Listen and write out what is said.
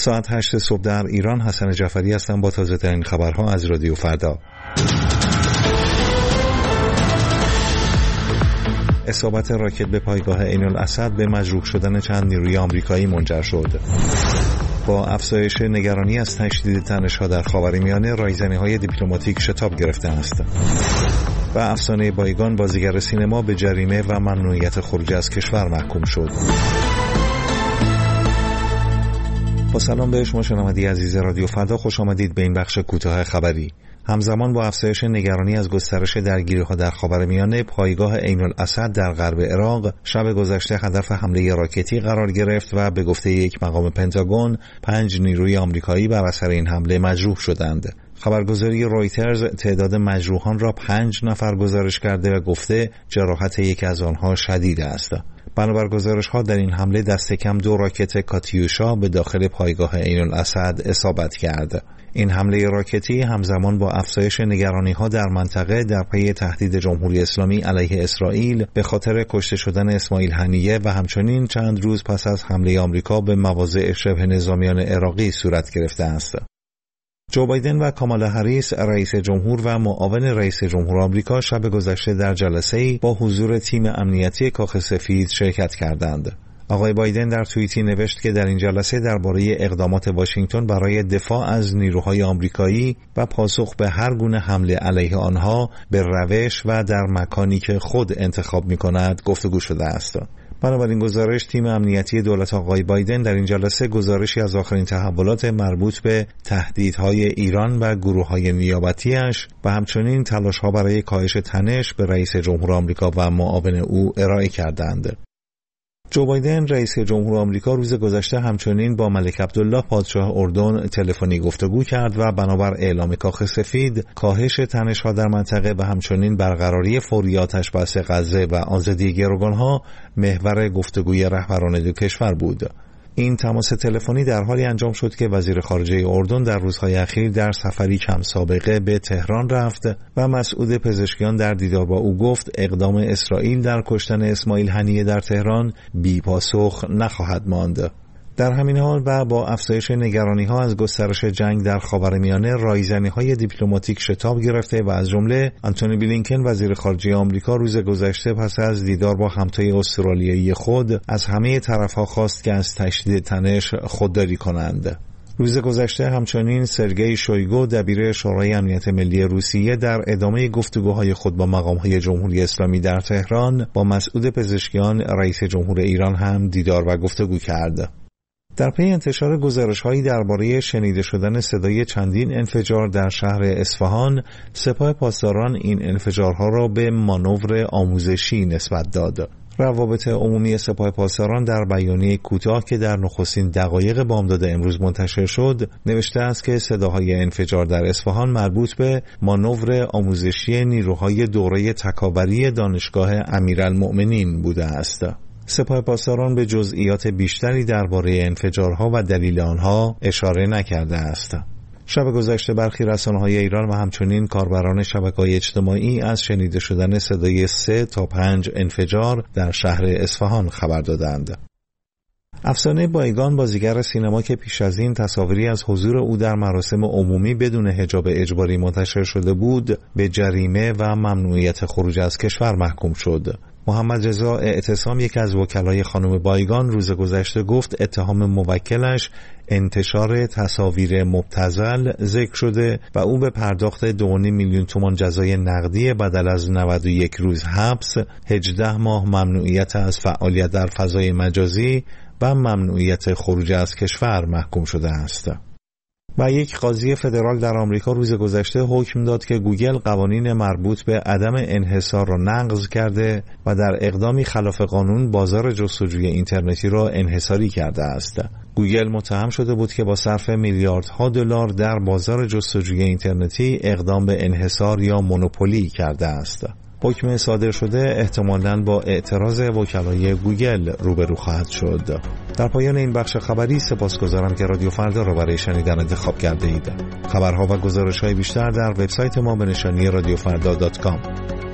ساعت 8 صبح در ایران. حسن جعفری هستم با تازه ترین خبرها از رادیو فردا. اصابت راکت به پایگاه عین الاسد به مجروح شدن چند نیروی آمریکایی منجر شد. با افزایش نگرانی از تشدید تنش‌ها در خاورمیانه، رایزنی‌های دیپلماتیک شتاب گرفته است. و افسانه بایگان، بازیگر سینما، به جریمه و ممنوعیت خروج از کشور محکوم شد. با سلام به شما شنوندگان عزیز رادیو فردا، خوش آمدید به این بخش کوتاه خبری. همزمان با افزایش نگرانی از گسترش درگیری‌ها در خاورمیانه، پایگاه عین الاسد در غرب عراق شب گذشته هدف حمله راکتی قرار گرفت و به گفته یک مقام پنتاگون 5 نیروی آمریکایی بر اثر این حمله مجروح شدند. خبرگزاری رویترز تعداد مجروحان را 5 نفر گزارش کرده و گفته جراحت یکی از آنها شدید است. بنابر گزارش‌ها در این حمله دست کم 2 راکت کاتیوشا به داخل پایگاه عین الاسد اصابت کرد. این حمله راکتی همزمان با افزایش نگرانی‌ها در منطقه در پی تهدید جمهوری اسلامی علیه اسرائیل به خاطر کشته شدن اسماعیل هنیه و همچنین چند روز پس از حمله آمریکا به مواضع شبه نظامیان عراقی صورت گرفته است. جو بایدن و کامالا هریس، رئیس جمهور و معاون رئیس جمهور آمریکا، شب گذشته در جلسه‌ای با حضور تیم امنیتی کاخ سفید شرکت کردند. آقای بایدن در توییتی نوشت که در این جلسه درباره اقدامات واشنگتن برای دفاع از نیروهای آمریکایی و پاسخ به هر گونه حمله علیه آنها به روش و در مکانی که خود انتخاب می‌کند گفتگو شده است. بنابراین گزارش، تیم امنیتی دولت آقای بایدن در این جلسه گزارشی از آخرین تحولات مربوط به تهدیدهای ایران و گروه‌های نیابتی‌اش و همچنین تلاش‌ها برای کاهش تنش به رئیس جمهور آمریکا و معاون او ارائه کردند. جو بایدن رئیس جمهور آمریکا روز گذشته همچنین با ملک عبدالله پادشاه اردن تلفنی گفتگو کرد و بنابر اعلام کاخ سفید، کاهش تنش‌ها در منطقه و همچنین برقراری فوری آتش‌بس غزه و آزادی گروگان‌ها محور گفتگوی رهبران دو کشور بود. این تماس تلفنی در حالی انجام شد که وزیر خارجه اردن در روزهای اخیر در سفری کم سابقه به تهران رفت و مسعود پزشکیان در دیدار با او گفت اقدام اسرائیل در کشتن اسماعیل هنیه در تهران بی پاسخ نخواهد ماند. در همین حال و با افزایش نگرانی‌ها از گسترش جنگ در خاورمیانه، رایزنی‌های دیپلماتیک شتاب گرفته و از جمله آنتونی بلینکن وزیر خارجه آمریکا روز گذشته پس از دیدار با همتای استرالیایی خود از همه طرف‌ها خواست که از تشدید تنش خودداری کنند. روز گذشته همچنین سرگئی شویگو دبیر شورای امنیت ملی روسیه در ادامه گفتگوهای خود با مقام‌های جمهوری اسلامی در تهران با مسعود پزشکیان رئیس جمهور ایران هم دیدار و گفتگو کرد. در پی انتشار گزارش‌هایی درباره شنیده شدن صدای چندین انفجار در شهر اصفهان، سپاه پاسداران این انفجارها را به مانور آموزشی نسبت داد. روابط عمومی سپاه پاسداران در بیانیه کوتاه که در نخستین دقایق بامداد امروز منتشر شد، نوشته است که صداهای انفجار در اصفهان مربوط به مانور آموزشی نیروهای دوره تکاوری دانشگاه امیرالمؤمنین بوده است. سپاه پاسداران به جزئیات بیشتری درباره انفجارها و دلیل آنها اشاره نکرده است. شب گذشته برخی رسانه‌های ایران و همچنین کاربران شبکه‌های اجتماعی از شنیده شدن صدای 3 تا 5 انفجار در شهر اصفهان خبر دادند. افسانه بایگان، بازیگر سینما که پیش از این تصاویری از حضور او در مراسم عمومی بدون حجاب اجباری منتشر شده بود، به جریمه و ممنوعیت خروج از کشور محکوم شد. محمد رضا اعتصام، یک از وکلای خانم بایگان، روز گذشته گفت اتهام موکلش انتشار تصاویر مبتذل ذکر شده و او به پرداخت 2.5 میلیون تومان جزای نقدی بدل از 91 روز حبس، 18 ماه ممنوعیت از فعالیت در فضای مجازی و ممنوعیت خروج از کشور محکوم شده است. و یک قاضی فدرال در آمریکا روز گذشته حکم داد که گوگل قوانین مربوط به عدم انحصار را نقض کرده و در اقدامی خلاف قانون بازار جستجوی اینترنتی را انحصاری کرده است. گوگل متهم شده بود که با صرف میلیاردها دلار در بازار جستجوی اینترنتی اقدام به انحصار یا مونوپولی کرده است. حکم صادر شده احتمالاً با اعتراض وکلای گوگل روبرو خواهد شد. در پایان این بخش خبری سپاسگزارم که رادیو فردا را برای شنیدن انتخاب کرده اید. خبرها و گزارش‌های بیشتر در وبسایت ما به نشانی radiofrda.com.